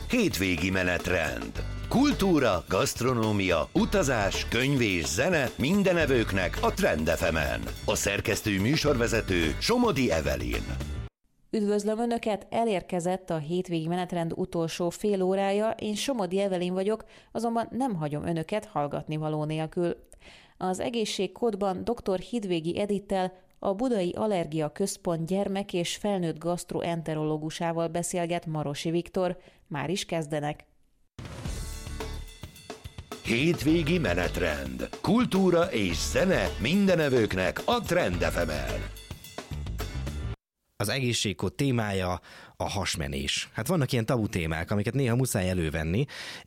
Hétvégi menetrend. Kultúra, gasztronómia, utazás, könyv és zene minden evőknek a Trend FM-en. A szerkesztő műsorvezető Somodi Evelyn. Üdvözlöm Önöket, elérkezett a hétvégi menetrend utolsó fél órája, én Somodi Evelyn vagyok, azonban nem hagyom Önöket hallgatnivaló nélkül. Az egészségkódban dr. Hidvégi Edittel, a Budai Allergia Központ gyermek- és felnőtt gasztroenterológusával beszélget Marosi Viktor. Már is kezdenek. Hétvégi menetrend. Kultúra és zene minden evőknek a Trend FM-en. Az egészségkód témája a hasmenés. Hát vannak ilyen tabu témák, amiket néha muszáj elővenni.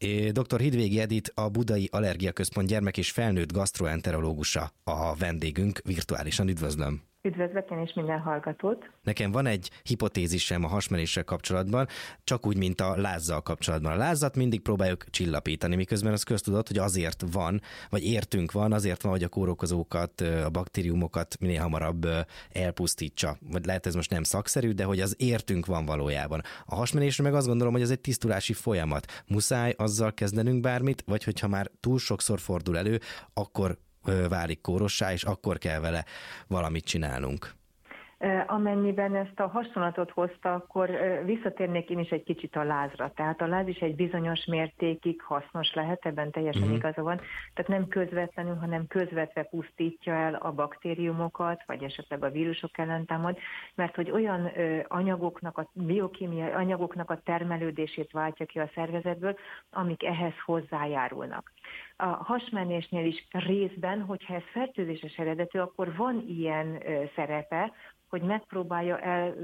Dr. Hidvégi Edit, a Budai Allergia Központ gyermek- és felnőtt gasztroenterológusa a vendégünk, virtuálisan üdvözlöm. Üdvözlök én is minden hallgatót. Nekem van egy hipotézisem a hasmenéssel kapcsolatban, csak úgy, mint a lázzal kapcsolatban. A lázzat mindig próbáljuk csillapítani, miközben az köztudott, hogy azért van, vagy értünk van, azért van, hogy a kórokozókat, a baktériumokat minél hamarabb elpusztítsa. Vagy lehet ez most nem szakszerű, de hogy az értünk van valójában. A hasmenésre meg azt gondolom, hogy ez egy tisztulási folyamat. Muszáj azzal kezdenünk bármit, vagy hogyha már túl sokszor fordul elő, akkor válik kórossá, és akkor kell vele valamit csinálnunk. Amennyiben ezt a hasonlatot hozta, akkor visszatérnék én is egy kicsit a lázra. Tehát a láz is egy bizonyos mértékig hasznos lehet, ebben teljesen igaza van. Tehát nem közvetlenül, hanem közvetve pusztítja el a baktériumokat, vagy esetleg a vírusok ellen támad, mert hogy olyan anyagoknak, a biokémiai anyagoknak a termelődését váltja ki a szervezetből, amik ehhez hozzájárulnak. A hasmenésnél is részben, hogyha ez fertőzéses eredetű, akkor van ilyen szerepe, hogy megpróbálja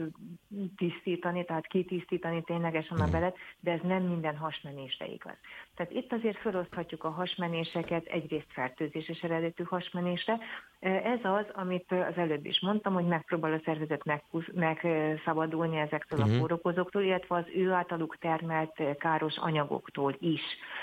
eltisztítani, tehát kitisztítani ténylegesen a belet, de ez nem minden hasmenésre igaz. Tehát itt azért feloszthatjuk a hasmenéseket egyrészt fertőzéses eredetű hasmenésre. Ez az, amit az előbb is mondtam, hogy megpróbál a szervezet megszabadulni ezektől a kórokozóktól, illetve az ő általuk termelt káros anyagoktól is.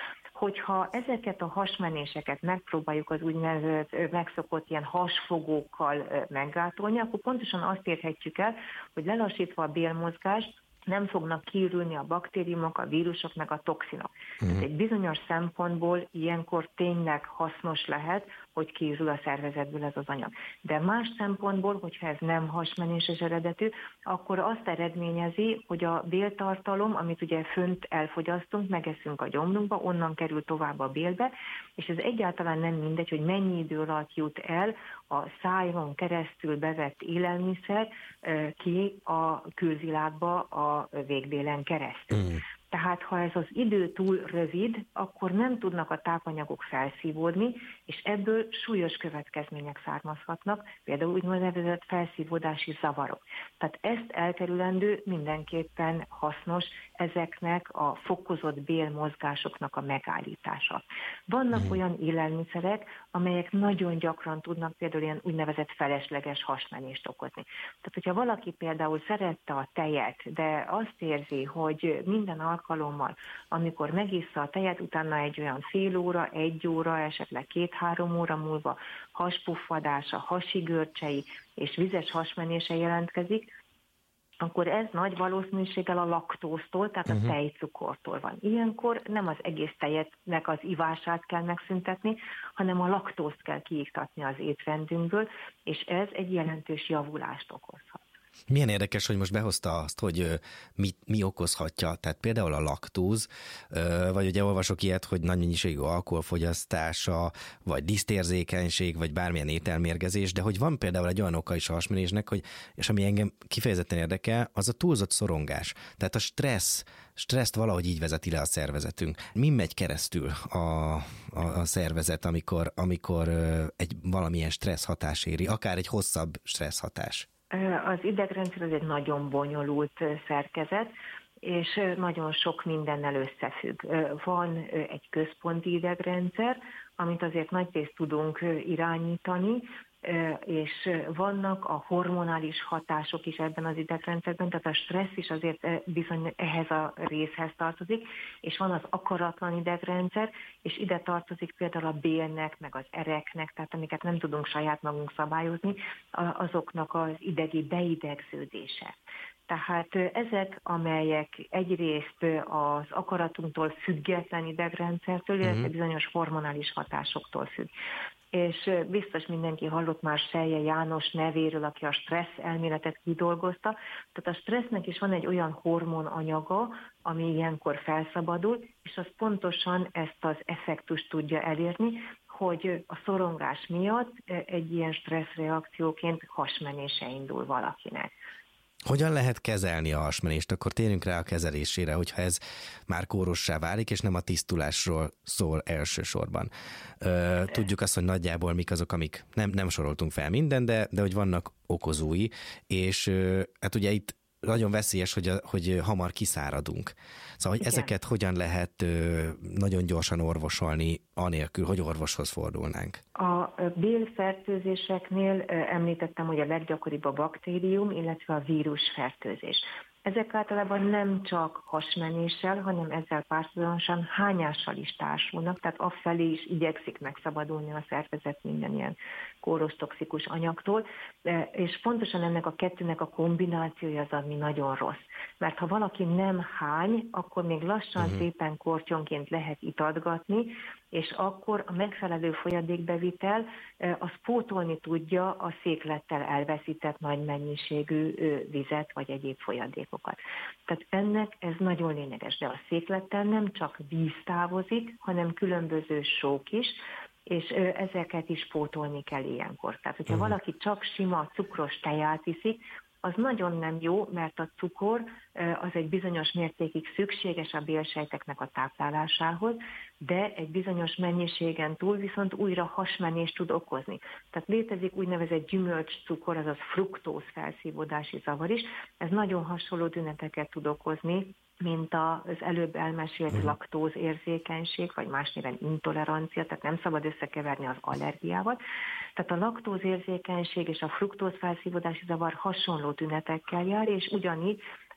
Hogyha ezeket a hasmenéseket megpróbáljuk az úgynevezett megszokott ilyen hasfogókkal meggátolni, akkor pontosan azt érhetjük el, hogy lelassítva a bélmozgást nem fognak kiürülni a baktériumok, a vírusok, meg a toxinok. Tehát egy bizonyos szempontból ilyenkor tényleg hasznos lehet, hogy kiürül a szervezetből ez az anyag. De más szempontból, hogyha ez nem hasmenéses eredetű, akkor azt eredményezi, hogy a béltartalom, amit ugye fönt elfogyasztunk, megeszünk a gyomrunkba, onnan kerül tovább a bélbe, és ez egyáltalán nem mindegy, hogy mennyi idő alatt jut el a szájon keresztül bevett élelmiszer ki a külvilágba a végbélen keresztül. Tehát ha ez az idő túl rövid, akkor nem tudnak a tápanyagok felszívódni, és ebből súlyos következmények származhatnak, például úgynevezett felszívódási zavarok. Tehát ezt elkerülendő mindenképpen hasznos ezeknek a fokozott bélmozgásoknak a megállítása. Vannak olyan élelmiszerek, amelyek nagyon gyakran tudnak például ilyen úgynevezett felesleges hasmenést okozni. Tehát, hogyha valaki például szerette a tejet, de azt érzi, hogy minden alkalommal, amikor megissza a tejet, utána egy olyan fél óra, 1 óra, esetleg 2-3 óra múlva haspuffadása, hasi görcsei és vizes hasmenése jelentkezik, akkor ez nagy valószínűséggel a laktóztól, tehát a tejcukortól van. Ilyenkor nem az egész tejetnek az ivását kell megszüntetni, hanem a laktózt kell kiiktatni az étrendünkből, és ez egy jelentős javulást okozhat. Milyen érdekes, hogy most behozta azt, hogy mi okozhatja, tehát például a laktóz, vagy ugye olvasok ilyet, hogy nagy mennyiségű alkoholfogyasztása, vagy lisztérzékenység, vagy bármilyen ételmérgezés, de hogy van például egy olyan oka is a hasmenésnek, hogy, és ami engem kifejezetten érdekel, az a túlzott szorongás. Tehát a stresszt valahogy így vezeti le a szervezetünk. Mi megy keresztül a szervezet, amikor egy valamilyen stressz hatás éri, akár egy hosszabb stressz hatás? Az idegrendszer az egy nagyon bonyolult szerkezet, és nagyon sok mindennel összefügg. Van egy központi idegrendszer, amit azért nagyrészt tudunk irányítani, és vannak a hormonális hatások is ebben az idegrendszerben, tehát a stressz is azért bizony ehhez a részhez tartozik, és van az akaratlan idegrendszer, és ide tartozik például a bélnek, meg az ereknek, tehát amiket nem tudunk saját magunk szabályozni, azoknak az idegi beidegződése. Tehát ezek, amelyek egyrészt az akaratunktól független idegrendszertől, illetve bizonyos hormonális hatásoktól függ. És biztos mindenki hallott már Selye János nevéről, aki a stressz elméletet kidolgozta. Tehát a stressznek is van egy olyan hormonanyaga, ami ilyenkor felszabadul, és az pontosan ezt az effektust tudja elérni, hogy a szorongás miatt egy ilyen stresszreakcióként hasmenése indul valakinek. Hogyan lehet kezelni a hasmenést? Akkor térjünk rá a kezelésére, hogyha ez már kórossá válik, és nem a tisztulásról szól elsősorban. Tudjuk azt, hogy nagyjából mik azok, amik nem soroltunk fel minden, de hogy vannak okozói, és hát ugye itt nagyon veszélyes, hogy hamar kiszáradunk. Szóval, hogy ezeket hogyan lehet nagyon gyorsan orvosolni, anélkül, hogy orvoshoz fordulnánk? A bélfertőzéseknél említettem, hogy a leggyakoribb a baktérium, illetve a vírusfertőzés. Ezek általában nem csak hasmenéssel, hanem ezzel párhuzamosan hányással is társulnak, tehát afelé is igyekszik megszabadulni a szervezet minden ilyen kóros toxikus anyagtól, és pontosan ennek a kettőnek a kombinációja az, ami nagyon rossz. Mert ha valaki nem hány, akkor még lassan szépen kortyonként lehet itatgatni, és akkor a megfelelő folyadékbevitel az pótolni tudja a széklettel elveszített nagy mennyiségű vizet vagy egyéb folyadékokat. Tehát ennek ez nagyon lényeges, de a széklettel nem csak víz távozik, hanem különböző sók is, és ezeket is pótolni kell ilyenkor. Tehát, hogyha valaki csak sima cukros teját iszik, az nagyon nem jó, mert a cukor az egy bizonyos mértékig szükséges a bélsejteknek a táplálásához, de egy bizonyos mennyiségen túl viszont újra hasmenést tud okozni. Tehát létezik úgynevezett gyümölcscukor, azaz fruktóz felszívódási zavar is. Ez nagyon hasonló tüneteket tud okozni, mint az előbb elmesélt laktózérzékenység, vagy más néven intolerancia, tehát nem szabad összekeverni az allergiával. Tehát a laktózérzékenység és a fruktóz felszívódási zavar hasonló tünetekkel jár, és ugyanígy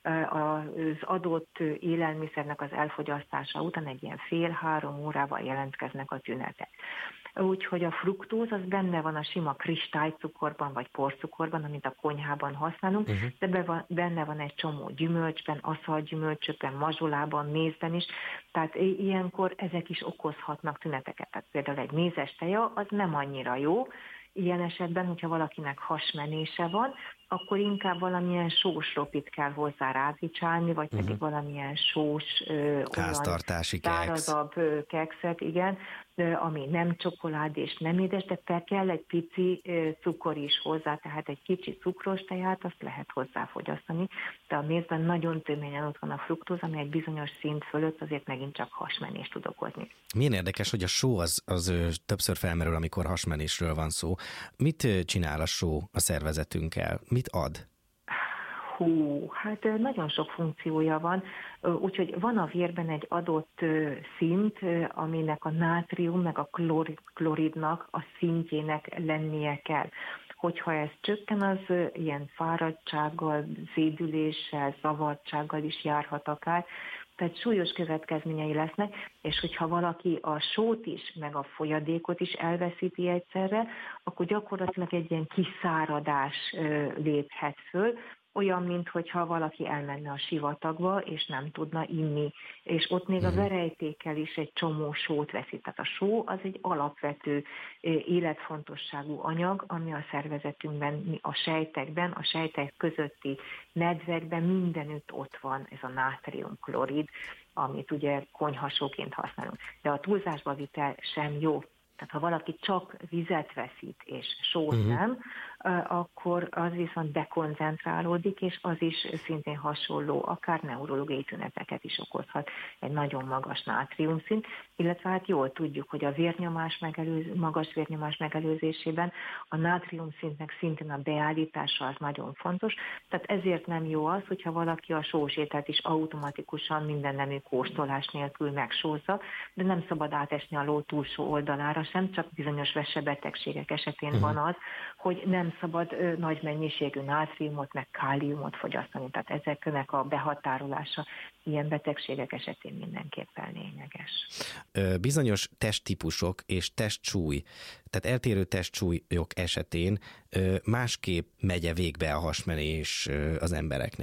az adott élelmiszernek az elfogyasztása után egy ilyen 1,5-3 órával jelentkeznek a tünetek. Úgyhogy a fruktóz az benne van a sima kristálycukorban vagy porcukorban, amit a konyhában használunk, de benne van egy csomó gyümölcsben, aszalgyümölcsökben, mazsolában, mézben is, tehát ilyenkor ezek is okozhatnak tüneteket. Tehát például egy mézes teja az nem annyira jó, ilyen esetben, hogyha valakinek hasmenése van, akkor inkább valamilyen sós ropit kell hozzá rázicsálni, vagy pedig valamilyen sós, háztartási szárazabb kekszet, igen, ami nem csokoládé és nem édes, de kell egy pici cukor is hozzá, tehát egy kicsi cukros teját, azt lehet hozzáfogyasztani, de a mézben nagyon töményen ott van a fruktóz, ami egy bizonyos szint fölött azért megint csak hasmenést tud okozni. Milyen érdekes, hogy a só az többször felmerül, amikor hasmenésről van szó. Mit csinál a só a szervezetünkkel? Mit ad? Hát nagyon sok funkciója van, úgyhogy van a vérben egy adott szint, aminek a nátrium meg a kloridnak a szintjének lennie kell. Hogyha ez csökken, az ilyen fáradtsággal, zédüléssel, zavartsággal is járhat akár, tehát súlyos következményei lesznek, és hogyha valaki a sót is, meg a folyadékot is elveszíti egyszerre, akkor gyakorlatilag egy ilyen kiszáradás léphet föl, olyan, minthogyha valaki elmenne a sivatagba, és nem tudna inni. És ott még a verejtékkel is egy csomó sót veszít. Tehát a só az egy alapvető életfontosságú anyag, ami a szervezetünkben, a sejtekben, a sejtek közötti nedvekben mindenütt ott van ez a nátriumklorid, amit ugye konyhasóként használunk. De a túlzásba vitel sem jó. Tehát ha valaki csak vizet veszít és sót nem, akkor az viszont dekoncentrálódik, és az is szintén hasonló, akár neurológiai tüneteket is okozhat, egy nagyon magas nátriumszint, illetve hát jól tudjuk, hogy a magas vérnyomás megelőzésében a nátriumszintnek szintén a beállítása az nagyon fontos, tehát ezért nem jó az, hogyha valaki a sós ételt is automatikusan mindennemű kóstolás nélkül megsózza, de nem szabad átesni a ló túlsó oldalára sem, csak bizonyos vesebetegségek esetén van az, hogy nem szabad nagy mennyiségű nátriumot, meg káliumot fogyasztani. Tehát ezeknek a behatárolása ilyen betegségek esetén mindenképpen lényeges. Bizonyos testtípusok és testsúly, tehát eltérő testsúlyok esetén másképp megye végbe a hasmenés az embereknél.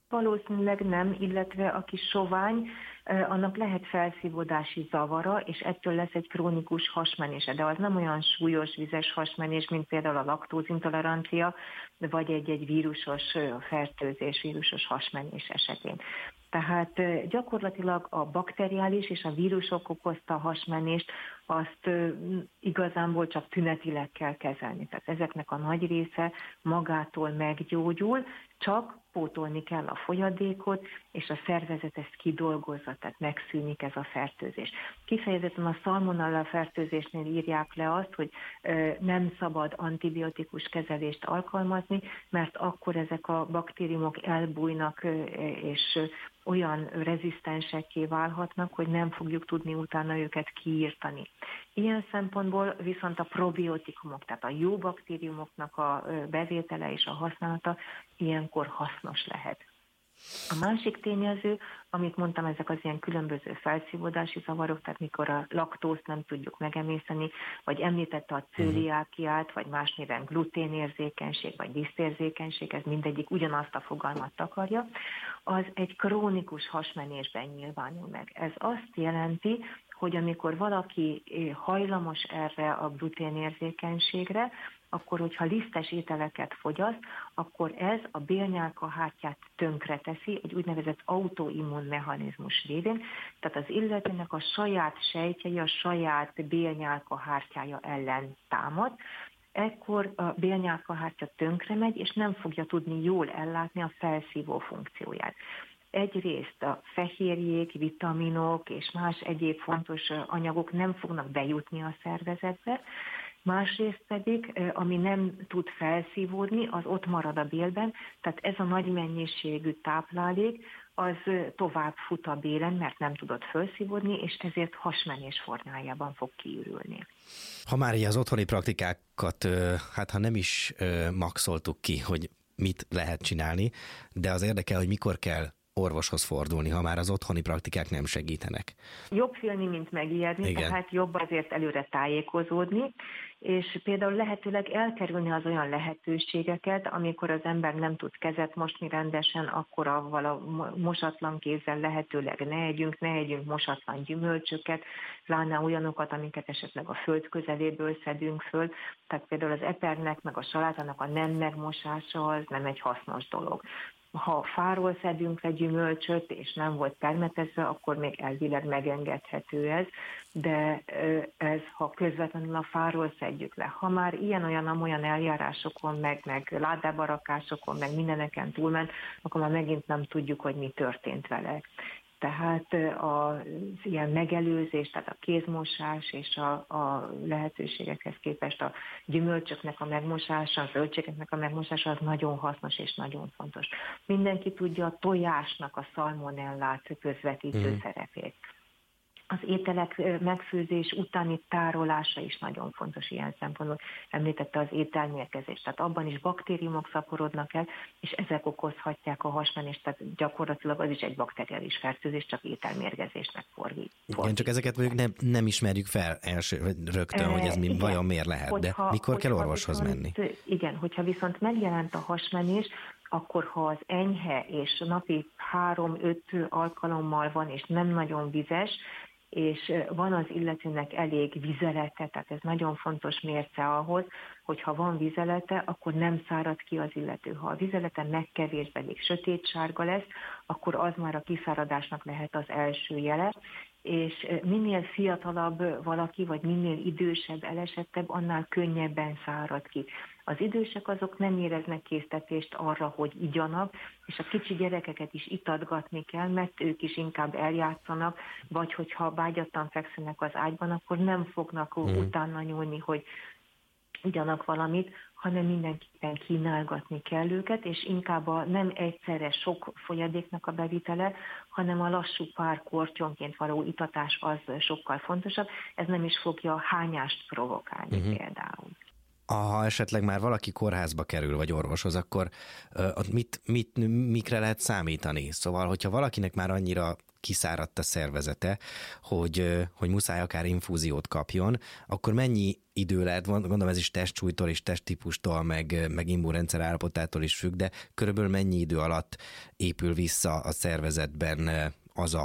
Valószínűleg nem, illetve aki sovány, annak lehet felszívódási zavara, és ettől lesz egy krónikus hasmenése, de az nem olyan súlyos vizes hasmenés, mint például a laktózintolerancia, vagy egy vírusos fertőzés, vírusos hasmenés esetén. Tehát gyakorlatilag a bakteriális és a vírusok okozta hasmenést azt igazából csak tünetileg kell kezelni. Tehát ezeknek a nagy része magától meggyógyul, csak pótolni kell a folyadékot, és a szervezet ezt kidolgozza, tehát megszűnik ez a fertőzés. Kifejezetten a szalmonella fertőzésnél írják le azt, hogy nem szabad antibiotikus kezelést alkalmazni, mert akkor ezek a baktériumok elbújnak, és olyan rezisztensekké válhatnak, hogy nem fogjuk tudni utána őket kiírtani. Ilyen szempontból viszont a probiotikumok, tehát a jó baktériumoknak a bevétele és a használata ilyenkor hasznos lehet. A másik tényező, amit mondtam, ezek az ilyen különböző felszívódási zavarok, tehát mikor a laktózt nem tudjuk megemészteni, vagy említette a cöliákiát, vagy más néven gluténérzékenység, vagy lisztérzékenység, ez mindegyik ugyanazt a fogalmat takarja, az egy krónikus hasmenésben nyilvánul meg. Ez azt jelenti, hogy amikor valaki hajlamos erre a gluténérzékenységre, akkor, hogyha lisztes ételeket fogyaszt, akkor ez a bélnyálkahártyát tönkreteszi, egy úgynevezett autoimmunmechanizmus révén, tehát az illetőnek a saját sejtjei, a saját bélnyálkahártyája ellen támad, ekkor a bélnyálkahártya tönkre megy, és nem fogja tudni jól ellátni a felszívó funkcióját. Egyrészt a fehérjék, vitaminok és más egyéb fontos anyagok nem fognak bejutni a szervezetbe, másrészt pedig, ami nem tud felszívódni, az ott marad a bélben, tehát ez a nagy mennyiségű táplálék, az tovább fut a bélen, mert nem tudott felszívódni, és ezért hasmenés formájában fog kiürülni. Ha már így az otthoni praktikákat, hát ha nem is maxoltuk ki, hogy mit lehet csinálni, de az érdekel, hogy mikor kell orvoshoz fordulni, ha már az otthoni praktikák nem segítenek. Jobb félni, mint megijedni, tehát jobb azért előre tájékozódni, és például lehetőleg elkerülni az olyan lehetőségeket, amikor az ember nem tud kezet mosni rendesen, akkor avval a mosatlan kézzel lehetőleg ne együnk mosatlan gyümölcsöket, pláne olyanokat, amiket esetleg a föld közeléből szedünk föl, tehát például az epernek, meg a salátának a nem megmosása az nem egy hasznos dolog. Ha fáról szedünk le gyümölcsöt, és nem volt permetezve, akkor még elvileg megengedhető ez, de ez, ha közvetlenül a fáról szedjük le. Ha már ilyen-olyan eljárásokon, meg ládába rakásokon, meg mindeneken túlment, akkor már megint nem tudjuk, hogy mi történt vele. Tehát az ilyen megelőzés, tehát a kézmosás és a lehetőségekhez képest a gyümölcsöknek a megmosása, a zöldségeknek a megmosása az nagyon hasznos és nagyon fontos. Mindenki tudja a tojásnak a szalmonellát közvetítő szerepét. Az ételek megfőzés utáni tárolása is nagyon fontos ilyen szempontból. Említette az ételmérgezést, tehát abban is baktériumok szaporodnak el, és ezek okozhatják a hasmenést, tehát gyakorlatilag az is egy bakteriális fertőzés, csak ételmérgezésnek fordít. Igen, csak ezeket mondjuk nem ismerjük fel rögtön, hogy ez vajon miért lehet, de mikor kell orvoshoz menni? Igen, hogyha viszont megjelent a hasmenés, akkor ha az enyhe és napi 3-5 alkalommal van, és nem nagyon vizes, és van az illetőnek elég vizelete, tehát ez nagyon fontos mérce ahhoz, hogy ha van vizelete, akkor nem szárad ki az illető. Ha a vizelete megkevésbedik, sötétsárga lesz, akkor az már a kiszáradásnak lehet az első jele, és minél fiatalabb valaki, vagy minél idősebb, elesettebb, annál könnyebben szárad ki. Az idősek azok nem éreznek késztetést arra, hogy igyanak, és a kicsi gyerekeket is itatgatni kell, mert ők is inkább eljátszanak, vagy hogyha vágyattan fekszenek az ágyban, akkor nem fognak utána nyúlni, hogy igyanak valamit, hanem mindenképpen kínálgatni kell őket, és inkább nem egyszerre sok folyadéknak a bevitele, hanem a lassú pár kortyonként való itatás az sokkal fontosabb. Ez nem is fogja a hányást provokálni például. Ha esetleg már valaki kórházba kerül, vagy orvoshoz, akkor mikre lehet számítani? Szóval, hogyha valakinek már annyira kiszáradt a szervezete, hogy muszáj akár infúziót kapjon, akkor mennyi idő lehet, gondolom ez is testsúlytól és testtípustól, meg immunrendszer állapotától is függ, de körülbelül mennyi idő alatt épül vissza a szervezetben az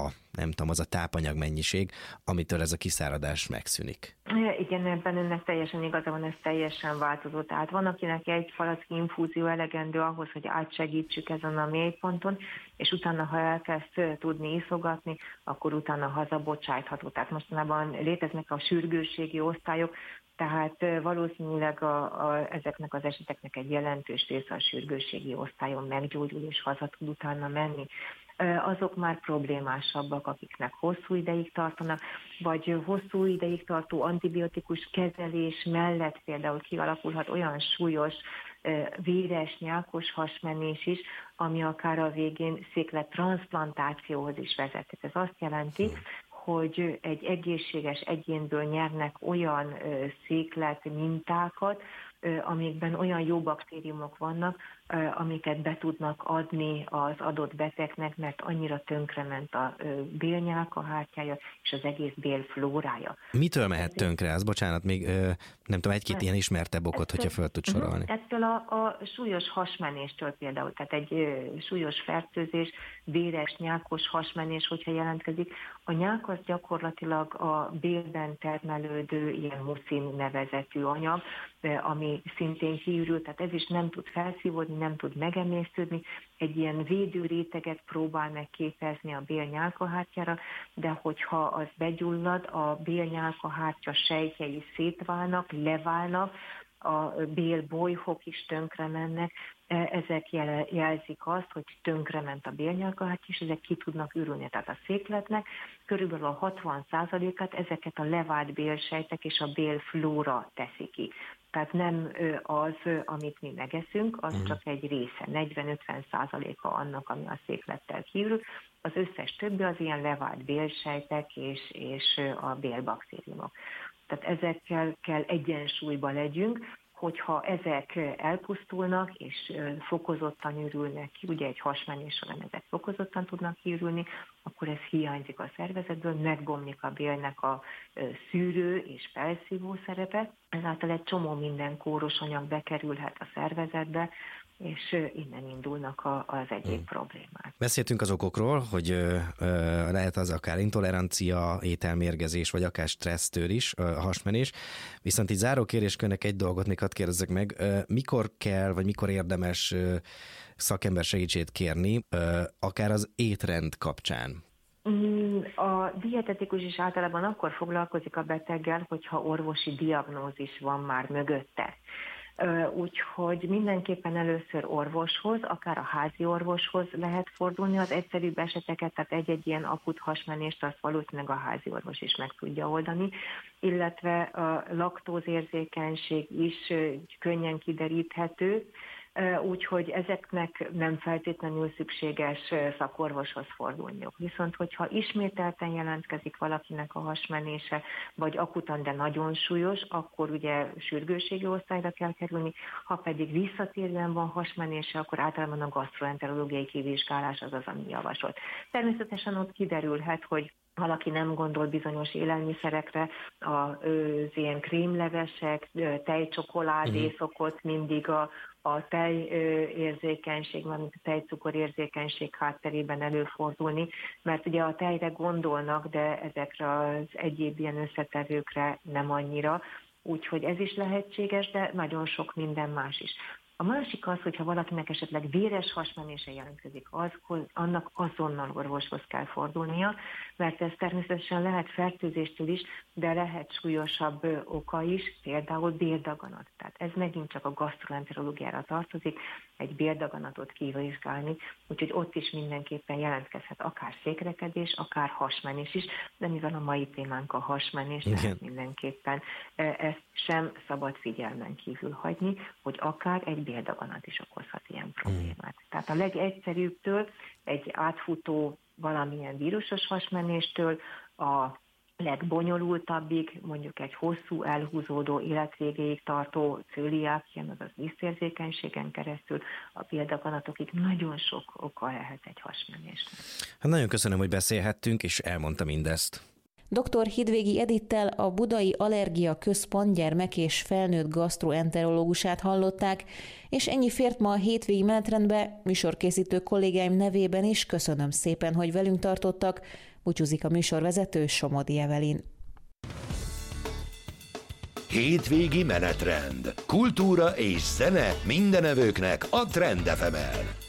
a tápanyag mennyiség, amitől ez a kiszáradás megszűnik? Igen, ebben önnek teljesen igaza van, ez teljesen változó. Tehát van, akinek egy palack infúzió elegendő ahhoz, hogy átsegítsük ezen a mélyponton, és utána, ha elkezd tudni iszogatni, akkor utána hazabocsájtható. Tehát mostanában léteznek a sürgősségi osztályok, tehát valószínűleg ezeknek az eseteknek egy jelentős része a sürgősségi osztályon meggyógyul, és haza tud utána menni. Azok már problémásabbak, akiknek hosszú ideig tartanak, vagy hosszú ideig tartó antibiotikus kezelés mellett például kialakulhat olyan súlyos véres, nyálkos hasmenés is, ami akár a végén széklettranszplantációhoz is vezet. Ez azt jelenti, hogy egy egészséges egyénből nyernek olyan széklet mintákat, amikben olyan jó baktériumok vannak, amiket be tudnak adni az adott betegnek, mert annyira tönkrement a bélnyálkahártyája és az egész bélflórája. Mitől mehet tönkre? Az bocsánat, még nem tudom, egy-két ilyen ismertebb okot, hogyha fel tud sorolni. Ettől a súlyos hasmenéstől például, tehát egy súlyos fertőzés, véres, nyálkos hasmenés, hogyha jelentkezik. A nyálk az gyakorlatilag a bélben termelődő ilyen muszin nevezetű anyag, ami szintén kiürül, tehát ez is nem tud felszívódni, nem tud megemésztődni, egy ilyen védőréteget próbál megképezni a bélnyálkahártyára, de hogyha az begyullad, a bélnyálkahártya sejtjei szétválnak, leválnak, a bélbolyhok is tönkre mennek, ezek jelzik azt, hogy tönkrement a bélnyálkahártya, és ezek ki tudnak ürülni. Tehát a székletnek körülbelül a 60%-át ezeket a levált bélsejtek és a bélflóra teszi ki. Tehát nem az, amit mi megeszünk, az csak egy része, 40-50%-a annak, ami a széklettel kiürül. Az összes többi az ilyen levált bélsejtek és a bélbaktériumok. Tehát ezekkel kell egyensúlyba legyünk, hogyha ezek elpusztulnak és fokozottan ürülnek ki, ugye egy hasmenés során ezek fokozottan tudnak kiürülni, akkor ez hiányzik a szervezetből, megbomlik a bélnek a szűrő és felszívó szerepe, ezáltal egy csomó minden kóros anyag bekerülhet a szervezetbe, és innen indulnak az egyéb problémák. Beszéltünk az okokról, hogy lehet az akár intolerancia, ételmérgezés, vagy akár stressztől is a hasmenés. Viszont így záró kérdéskörnek egy dolgot még hadd kérdezzek meg, mikor kell, vagy mikor érdemes szakember segítségét kérni, akár az étrend kapcsán? A dietetikus is általában akkor foglalkozik a beteggel, hogyha orvosi diagnózis van már mögötte. Úgyhogy mindenképpen először orvoshoz, akár a házi orvoshoz lehet fordulni az egyszerűbb eseteket, tehát egy-egy ilyen akut hasmenést azt valószínűleg a házi orvos is meg tudja oldani, illetve a laktózérzékenység is könnyen kideríthető, úgyhogy ezeknek nem feltétlenül szükséges szakorvoshoz fordulniuk. Viszont, hogyha ismételten jelentkezik valakinek a hasmenése, vagy akutan, de nagyon súlyos, akkor ugye sürgősségi osztályra kell kerülni, ha pedig visszatérően van hasmenése, akkor általában a gasztroenterológiai kivizsgálás az, ami javasolt. Természetesen ott kiderülhet, hogy valaki nem gondol bizonyos élelmiszerekre, az ilyen krémlevesek, tejcsokoládé szokott mindig a tejérzékenység, valamint a tejcukorérzékenység hátterében előfordulni, mert ugye a tejre gondolnak, de ezekre az egyéb ilyen összetevőkre nem annyira, úgyhogy ez is lehetséges, de nagyon sok minden más is. A másik az, hogyha valakinek esetleg véres hasmenése jelentkezik, annak azonnal orvoshoz kell fordulnia, mert ez természetesen lehet fertőzéstől is, de lehet súlyosabb oka is, például béldaganat. Tehát ez megint csak a gasztroenterológiára tartozik, egy béldaganatot kivizsgálni, úgyhogy ott is mindenképpen jelentkezhet akár székrekedés, akár hasmenés is, de mivel a mai témánk a hasmenés, tehát mindenképpen ezt sem szabad figyelmen kívül hagyni, hogy akár egy béldaganat is okozhat ilyen problémát. Tehát a legegyszerűbbtől, egy átfutó valamilyen vírusos hasmenéstől, a legbonyolultabbig, mondjuk egy hosszú, elhúzódó, életvégéig tartó cöliákián, azaz lisztérzékenységen keresztül a példaganatokig nagyon sok oka lehet egy hasmenésnek. Hát nagyon köszönöm, hogy beszélhettünk, és elmondta mindezt. Dr. Hidvégi Edittel, a Budai Allergia Központ gyermek- és felnőtt gasztroenterológusát hallották, és ennyi fért ma a hétvégi menetrendbe. Műsorkészítő kollégáim nevében is köszönöm szépen, hogy velünk tartottak. Búcsúzik a műsorvezető, Somodi Evelin. Hétvégi menetrend. Kultúra és zene mindenevőknek a Trend FM-en.